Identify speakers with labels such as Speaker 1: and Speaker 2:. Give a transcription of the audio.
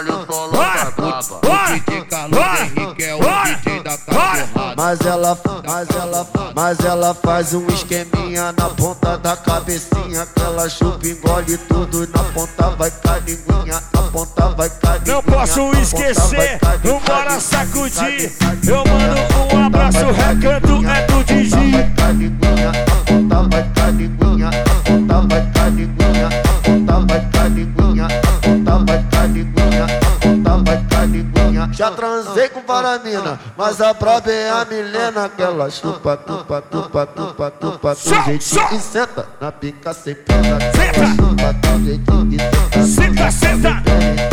Speaker 1: olha o solo da braba. O DJ Carlos Henrique é o DJ da cachorrada.
Speaker 2: Mas ela faz um esqueminha na ponta da cabecinha, que ela chupa, engole tudo, na ponta vai caringuinha, na ponta vai caringuinha.
Speaker 3: Não posso esquecer, vambora sacudir. Eu mando um abraço, recanto é do Digi.
Speaker 2: Na ponta vai caringuinha, na ponta vai caringuinha, na ponta vai caringuinha, na ponta vai caringuinha, na ponta vai caringuinha. Já transei com varamina, mas a braba é a Milena, que ela chupa, tupa, tupa, tupa, tupa, do jeitinho e senta na pica sem pena.
Speaker 3: Senta,
Speaker 2: chupa do jeitinho e senta.
Speaker 3: Senta.